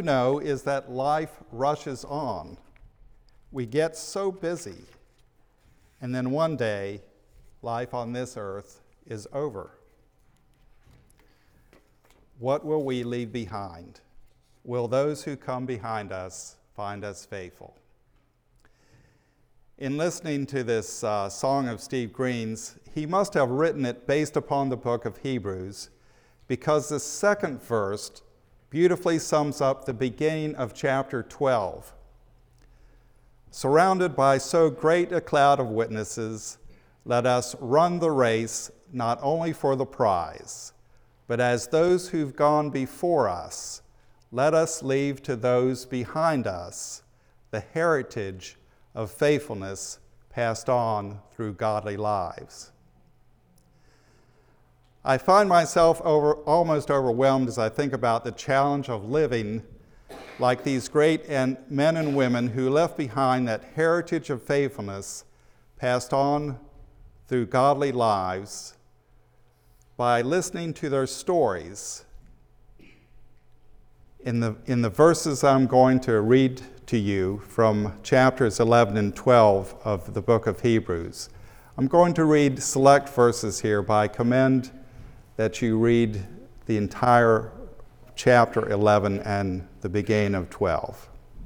Know is that life rushes on. We get so busy, and then one day, life on this earth is over. What will we leave behind? Will those who come behind us find us faithful? In listening to this song of Steve Green's, he must have written it based upon the book of Hebrews, because the second verse beautifully sums up the beginning of chapter 12. Surrounded by so great a cloud of witnesses, let us run the race not only for the prize, but as those who've gone before us, let us leave to those behind us the heritage of faithfulness passed on through godly lives. I find myself almost overwhelmed as I think about the challenge of living like these great men and women who left behind that heritage of faithfulness passed on through godly lives by listening to their stories. In the verses I'm going to read to you from chapters 11 and 12 of the book of Hebrews, I'm going to read select verses here, but I commend that you read the entire chapter 11 and the beginning of 12.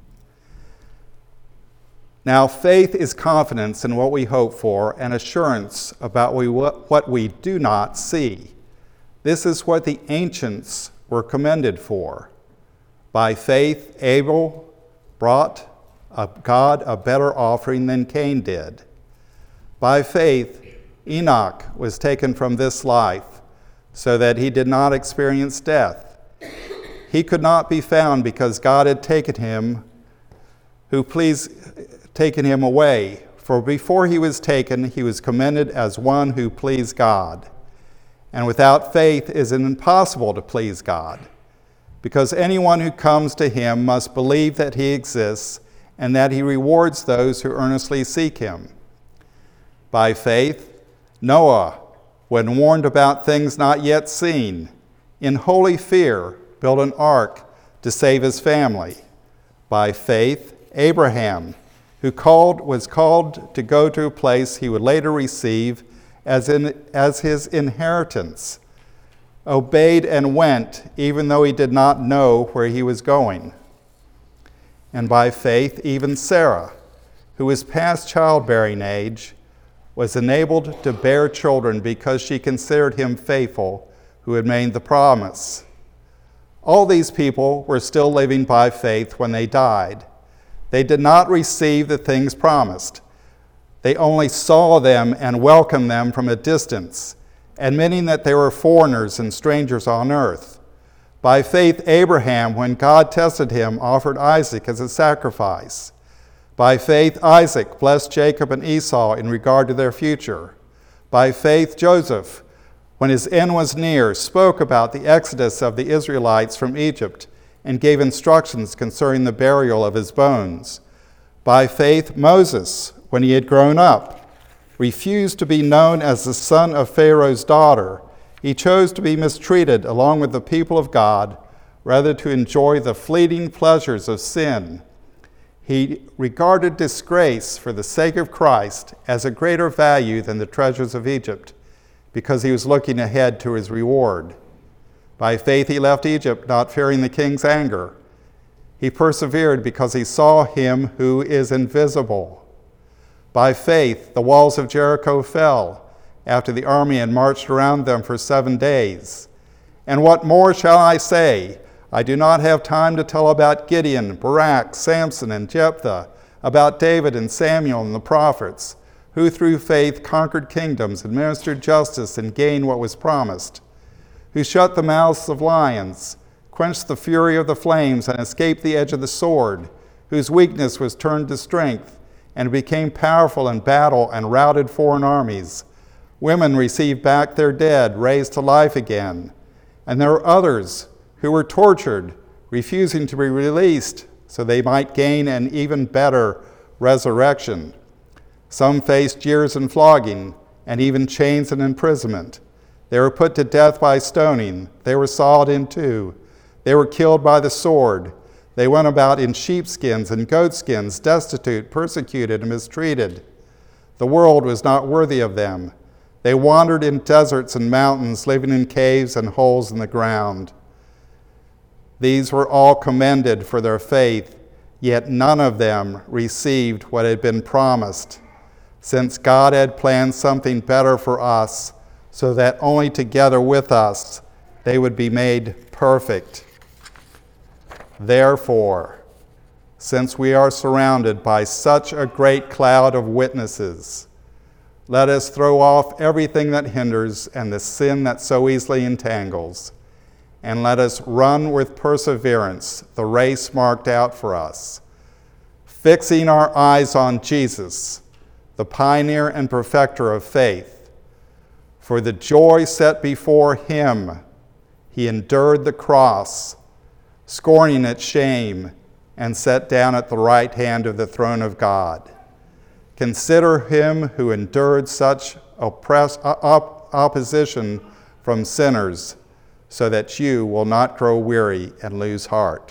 Now, faith is confidence in what we hope for and assurance about what we do not see. This is what the ancients were commended for. By faith, Abel brought God a better offering than Cain did. By faith, Enoch was taken from this life, so that he did not experience death. He could not be found because God had taken him away. For before he was taken, he was commended as one who pleased God. And without faith it is impossible to please God, because anyone who comes to him must believe that he exists and that he rewards those who earnestly seek him. By faith, Noah, when warned about things not yet seen, in holy fear built an ark to save his family. By faith, Abraham, who was called to go to a place he would later receive as his inheritance, obeyed and went, even though he did not know where he was going. And by faith, even Sarah, who was past childbearing age, was enabled to bear children because she considered him faithful who had made the promise. All these people were still living by faith when they died. They did not receive the things promised. They only saw them and welcomed them from a distance, admitting that they were foreigners and strangers on earth. By faith, Abraham, when God tested him, offered Isaac as a sacrifice. By faith, Isaac blessed Jacob and Esau in regard to their future. By faith, Joseph, when his end was near, spoke about the exodus of the Israelites from Egypt and gave instructions concerning the burial of his bones. By faith, Moses, when he had grown up, refused to be known as the son of Pharaoh's daughter. He chose to be mistreated along with the people of God, rather to enjoy the fleeting pleasures of sin. He regarded disgrace for the sake of Christ as a greater value than the treasures of Egypt, because he was looking ahead to his reward. By faith he left Egypt, not fearing the king's anger. He persevered because he saw him who is invisible. By faith the walls of Jericho fell, after the army had marched around them for 7 days. And what more shall I say? I do not have time to tell about Gideon, Barak, Samson, and Jephthah, about David and Samuel and the prophets, who through faith conquered kingdoms, administered justice, and gained what was promised, who shut the mouths of lions, quenched the fury of the flames, and escaped the edge of the sword, whose weakness was turned to strength, and became powerful in battle and routed foreign armies. Women received back their dead, raised to life again. And there were others who were tortured, refusing to be released so they might gain an even better resurrection. Some faced jeers and flogging, and even chains and imprisonment. They were put to death by stoning. They were sawed in two. They were killed by the sword. They went about in sheepskins and goatskins, destitute, persecuted, and mistreated. The world was not worthy of them. They wandered in deserts and mountains, living in caves and holes in the ground. These were all commended for their faith, yet none of them received what had been promised, since God had planned something better for us, so that only together with us they would be made perfect. Therefore, since we are surrounded by such a great cloud of witnesses, let us throw off everything that hinders and the sin that so easily entangles, and let us run with perseverance the race marked out for us, fixing our eyes on Jesus, the pioneer and perfecter of faith. For the joy set before him, he endured the cross, scorning its shame, and sat down at the right hand of the throne of God. Consider him who endured such opposition from sinners, so that you will not grow weary and lose heart.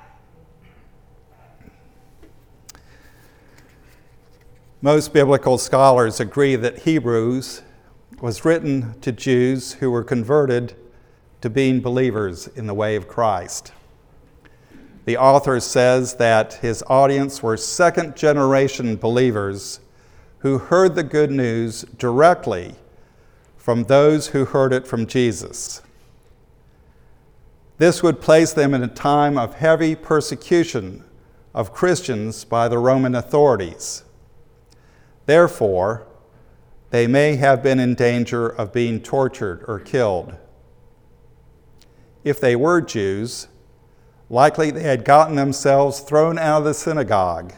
Most biblical scholars agree that Hebrews was written to Jews who were converted to being believers in the way of Christ. The author says that his audience were second-generation believers who heard the good news directly from those who heard it from Jesus. This would place them in a time of heavy persecution of Christians by the Roman authorities. Therefore, they may have been in danger of being tortured or killed. If they were Jews, likely they had gotten themselves thrown out of the synagogue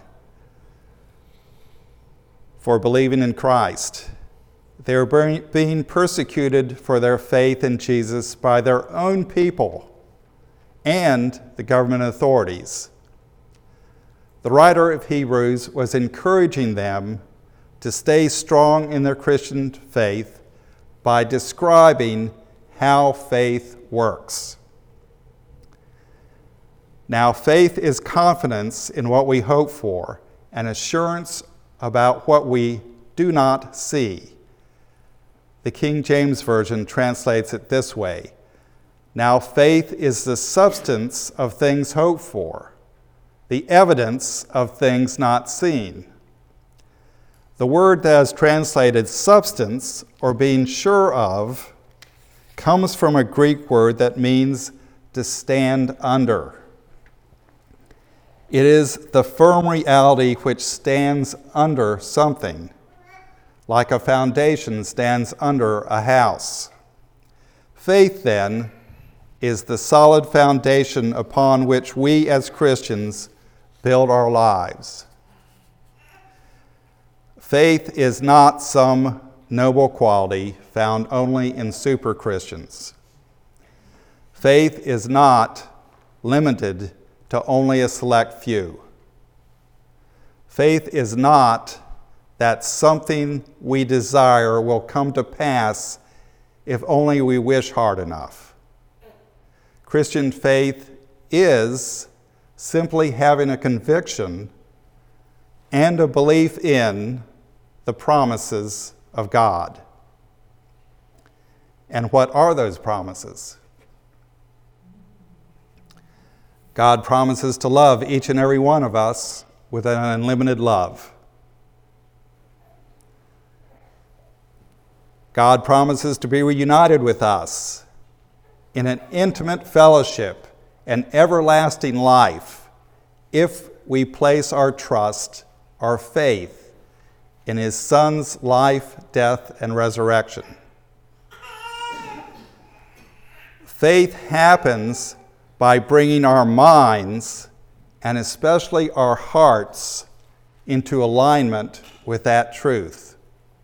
for believing in Christ. They were being persecuted for their faith in Jesus by their own people and the government authorities. The writer of Hebrews was encouraging them to stay strong in their Christian faith by describing how faith works. Now, faith is confidence in what we hope for and assurance about what we do not see. The King James Version translates it this way: now faith is the substance of things hoped for, the evidence of things not seen. The word that is translated substance, or being sure of, comes from a Greek word that means to stand under. It is the firm reality which stands under something, like a foundation stands under a house. Faith, then, is the solid foundation upon which we as Christians build our lives. Faith is not some noble quality found only in super Christians. Faith is not limited to only a select few. Faith is not that something we desire will come to pass if only we wish hard enough. Christian faith is simply having a conviction and a belief in the promises of God. And what are those promises? God promises to love each and every one of us with an unlimited love. God promises to be reunited with us in an intimate fellowship and everlasting life if we place our trust, our faith, in his Son's life, death, and resurrection. Faith happens by bringing our minds, and especially our hearts, into alignment with that truth.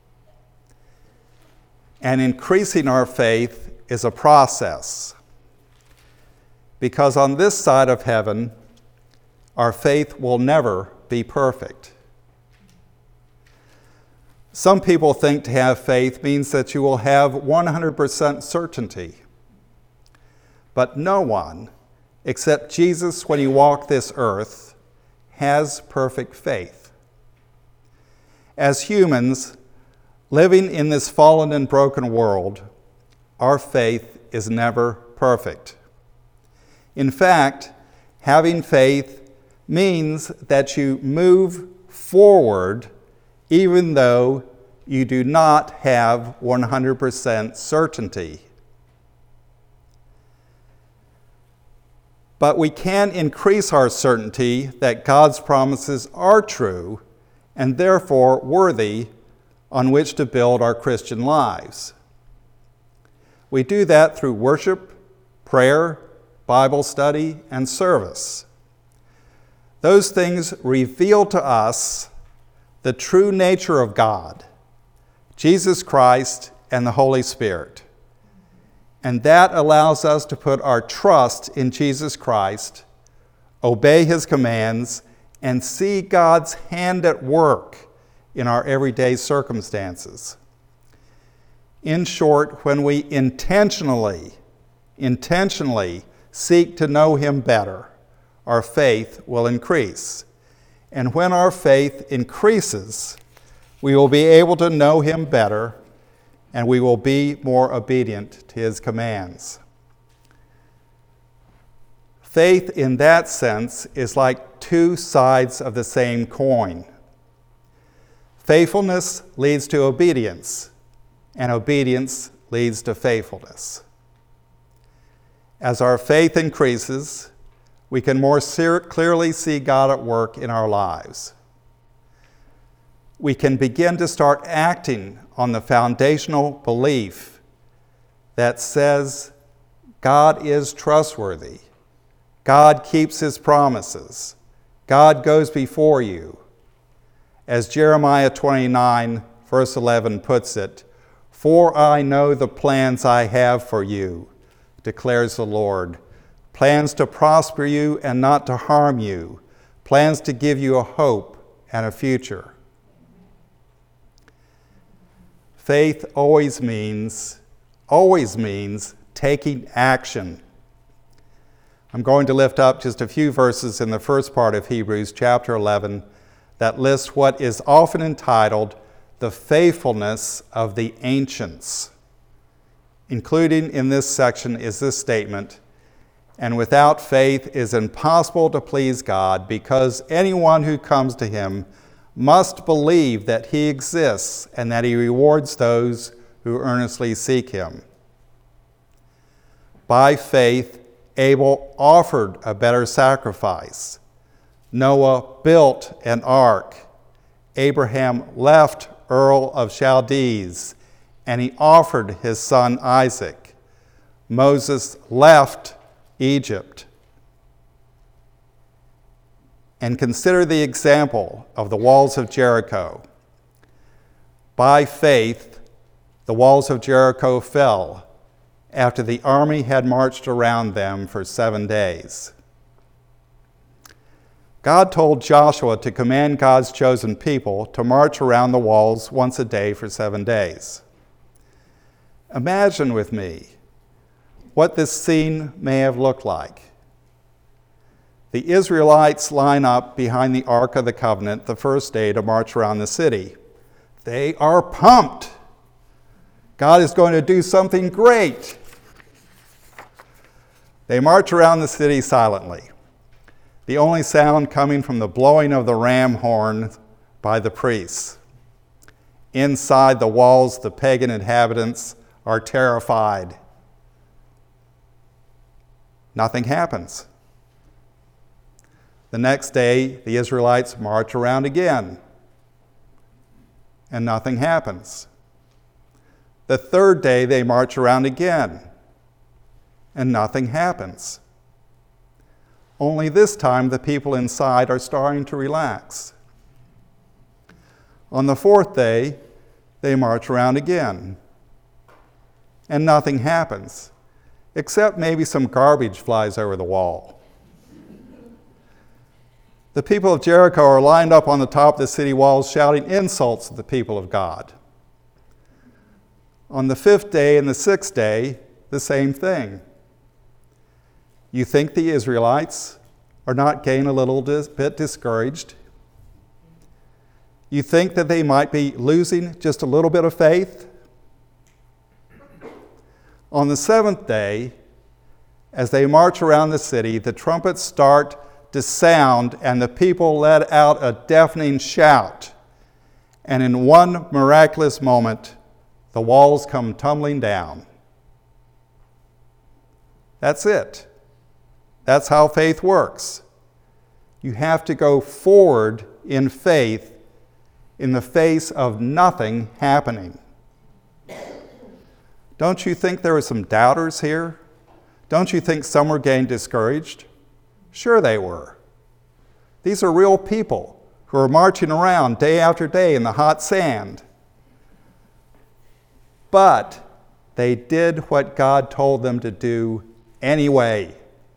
And increasing our faith is a process, because on this side of heaven, our faith will never be perfect. Some people think to have faith means that you will have 100% certainty, but no one except Jesus, when he walked this earth, has perfect faith. As humans, living in this fallen and broken world, our faith is never perfect. In fact, having faith means that you move forward even though you do not have 100% certainty. But we can increase our certainty that God's promises are true and therefore worthy on which to build our Christian lives. We do that through worship, prayer, Bible study, and service. Those things reveal to us the true nature of God, Jesus Christ, and the Holy Spirit. And that allows us to put our trust in Jesus Christ, obey his commands, and see God's hand at work in our everyday circumstances. In short, when we intentionally seek to know him better, our faith will increase. And when our faith increases, we will be able to know him better, and we will be more obedient to his commands. Faith in that sense is like two sides of the same coin. Faithfulness leads to obedience, and obedience leads to faithfulness. As our faith increases, we can more clearly see God at work in our lives. We can begin to start acting on the foundational belief that says God is trustworthy, God keeps his promises, God goes before you. As Jeremiah 29, verse 11 puts it, "For I know the plans I have for you, declares the Lord, plans to prosper you and not to harm you, plans to give you a hope and a future." Faith always means taking action. I'm going to lift up just a few verses in the first part of Hebrews chapter 11 that list what is often entitled the faithfulness of the ancients. Including in this section is this statement, "And without faith it is impossible to please God, because anyone who comes to him must believe that he exists and that he rewards those who earnestly seek him." By faith, Abel offered a better sacrifice. Noah built an ark. Abraham left Ur of Chaldees, and he offered his son Isaac. Moses left Egypt. And consider the example of the walls of Jericho. By faith, the walls of Jericho fell after the army had marched around them for 7 days. God told Joshua to command God's chosen people to march around the walls once a day for 7 days. Imagine with me what this scene may have looked like. The Israelites line up behind the Ark of the Covenant the first day to march around the city. They are pumped. God is going to do something great. They march around the city silently, the only sound coming from the blowing of the ram horn by the priests. Inside the walls, the pagan inhabitants are terrified. Nothing happens. The next day, the Israelites march around again, and nothing happens. The third day, they march around again, and nothing happens. Only this time, the people inside are starting to relax. On the fourth day, they march around again, and nothing happens, except maybe some garbage flies over the wall. The people of Jericho are lined up on the top of the city walls shouting insults at the people of God. On the fifth day and the sixth day, the same thing. You think the Israelites are not getting a little bit discouraged? You think that they might be losing just a little bit of faith? On the seventh day, as they march around the city, the trumpets start to sound, and the people let out a deafening shout. And in one miraculous moment, the walls come tumbling down. That's it. That's how faith works. You have to go forward in faith in the face of nothing happening. Don't you think there were some doubters here? Don't you think some were getting discouraged? Sure they were. These are real people who are marching around day after day in the hot sand. But they did what God told them to do anyway.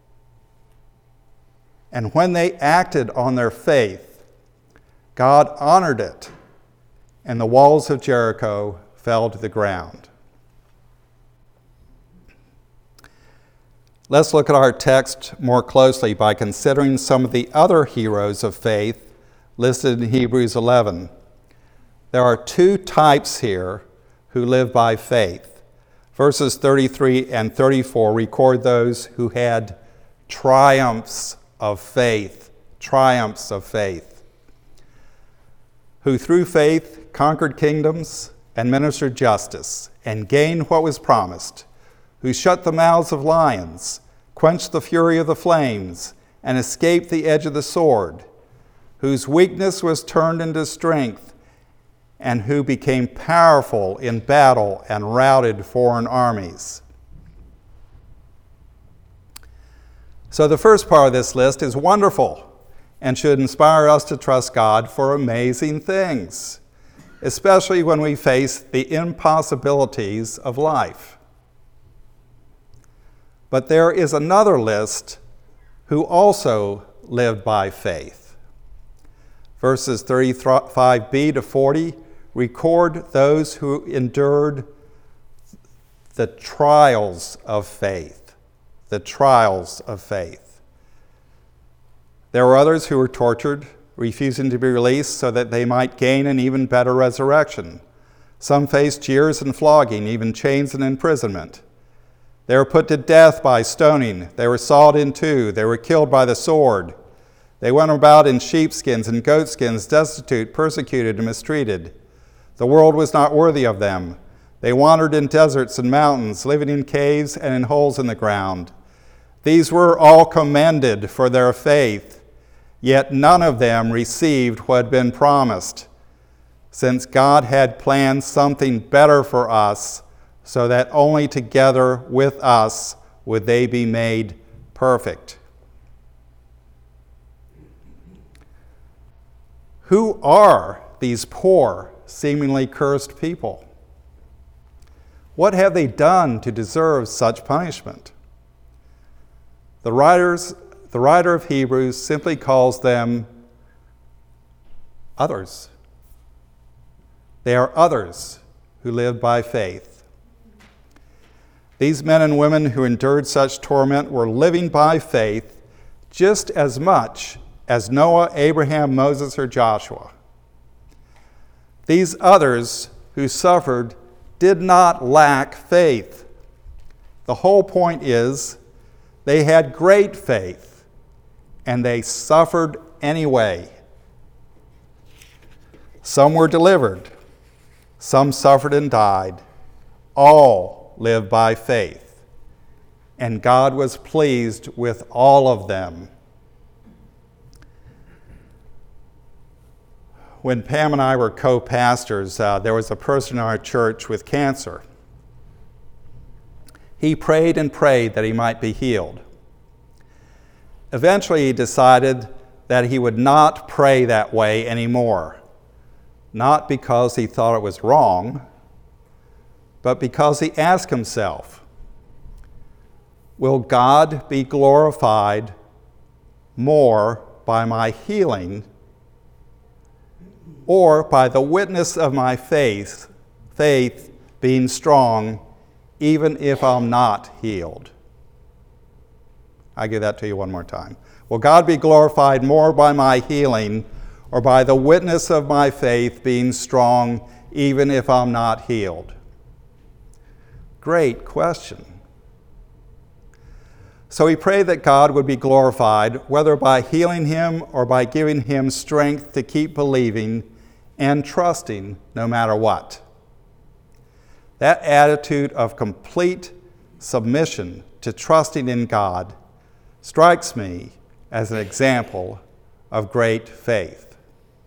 And when they acted on their faith, God honored it, and the walls of Jericho fell to the ground. Let's look at our text more closely by considering some of the other heroes of faith listed in Hebrews 11. There are two types here who live by faith. Verses 33 and 34 record those who had triumphs of faith, who through faith conquered kingdoms and ministered justice and gained what was promised, who shut the mouths of lions, quenched the fury of the flames, and escaped the edge of the sword, whose weakness was turned into strength, and who became powerful in battle and routed foreign armies. So the first part of this list is wonderful and should inspire us to trust God for amazing things, especially when we face the impossibilities of life. But there is another list who also lived by faith. Verses 35b to 40 record those who endured the trials of faith. The trials of faith. There were others who were tortured, refusing to be released so that they might gain an even better resurrection. Some faced jeers and flogging, even chains and imprisonment. They were put to death by stoning. They were sawed in two. They were killed by the sword. They went about in sheepskins and goatskins, destitute, persecuted, and mistreated. The world was not worthy of them. They wandered in deserts and mountains, living in caves and in holes in the ground. These were all commended for their faith, yet none of them received what had been promised, since God had planned something better for us, so that only together with us would they be made perfect. Who are these poor, seemingly cursed people? What have they done to deserve such punishment? The writer of Hebrews simply calls them others. They are others who live by faith. These men and women who endured such torment were living by faith just as much as Noah, Abraham, Moses, or Joshua. These others who suffered did not lack faith. The whole point is they had great faith, and they suffered anyway. Some were delivered. Some suffered and died. All lived by faith, and God was pleased with all of them. When Pam and I were co-pastors, there was a person in our church with cancer. He prayed and prayed that he might be healed. Eventually, he decided that he would not pray that way anymore, not because he thought it was wrong, but because he asked himself, will God be glorified more by my healing or by the witness of my faith being strong, even if I'm not healed? I give that to you one more time. Will God be glorified more by my healing or by the witness of my faith being strong even if I'm not healed? Great question. So we pray that God would be glorified, whether by healing him or by giving him strength to keep believing and trusting no matter what. That attitude of complete submission to trusting in God strikes me as an example of great faith.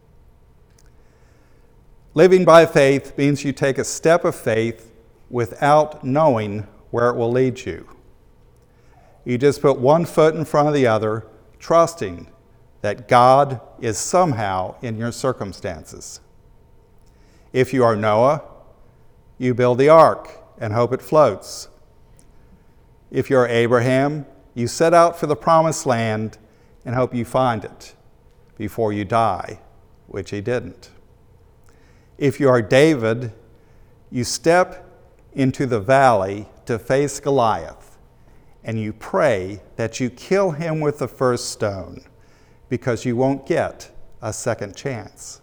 Living by faith means you take a step of faith without knowing where it will lead you. You just put one foot in front of the other, trusting that God is somehow in your circumstances. If you are Noah, you build the ark and hope it floats. If you're Abraham, you set out for the promised land and hope you find it before you die, which he didn't. If you are David, you step into the valley to face Goliath, and you pray that you kill him with the first stone because you won't get a second chance.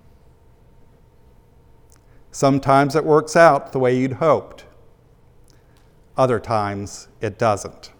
Sometimes it works out the way you'd hoped. Other times it doesn't.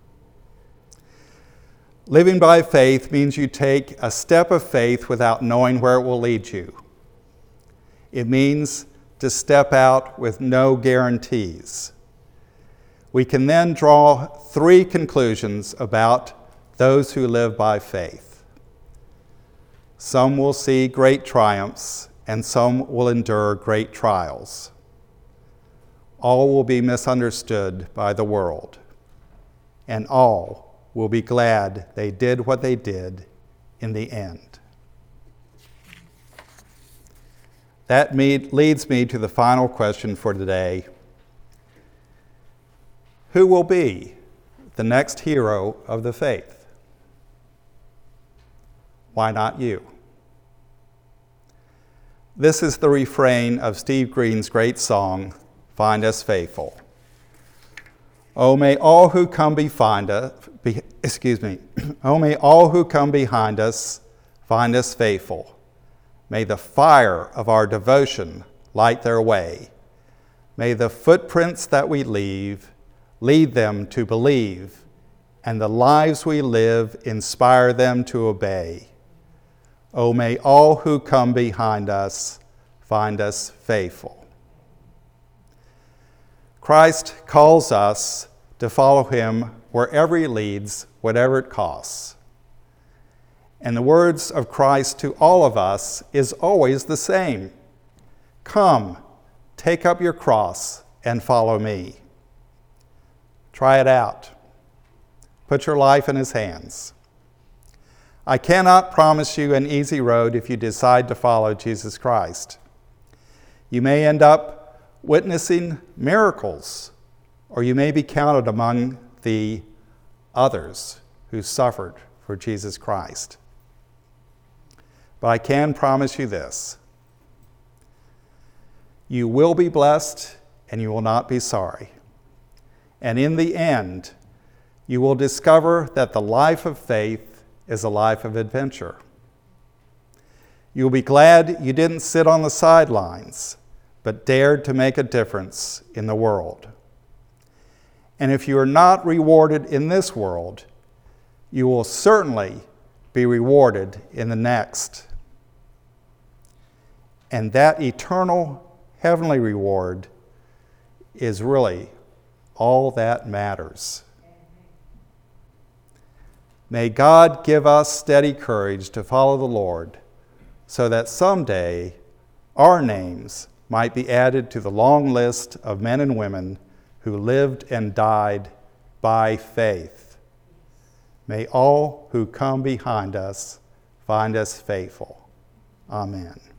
Living by faith means you take a step of faith without knowing where it will lead you. It means to step out with no guarantees. We can then draw three conclusions about those who live by faith. Some will see great triumphs, and some will endure great trials. All will be misunderstood by the world, and all will be glad they did what they did in the end. That leads me to the final question for today. Who will be the next hero of the faith? Why not you? This is the refrain of Steve Green's great song, Find Us Faithful. Oh, may all who come behind us find us faithful. May the fire of our devotion light their way. May the footprints that we leave lead them to believe, and the lives we live inspire them to obey. Oh, may all who come behind us find us faithful. Christ calls us to follow him wherever he leads, whatever it costs. And the words of Christ to all of us is always the same. Come, take up your cross and follow me. Try it out. Put your life in his hands. I cannot promise you an easy road if you decide to follow Jesus Christ. You may end up witnessing miracles, or you may be counted among the others who suffered for Jesus Christ. But I can promise you this. You will be blessed and you will not be sorry. And in the end, you will discover that the life of faith is a life of adventure. You'll be glad you didn't sit on the sidelines, but dared to make a difference in the world. And if you are not rewarded in this world, you will certainly be rewarded in the next. And that eternal heavenly reward is really all that matters. May God give us steady courage to follow the Lord, so that someday our names might be added to the long list of men and women who lived and died by faith. May all who come behind us find us faithful. Amen.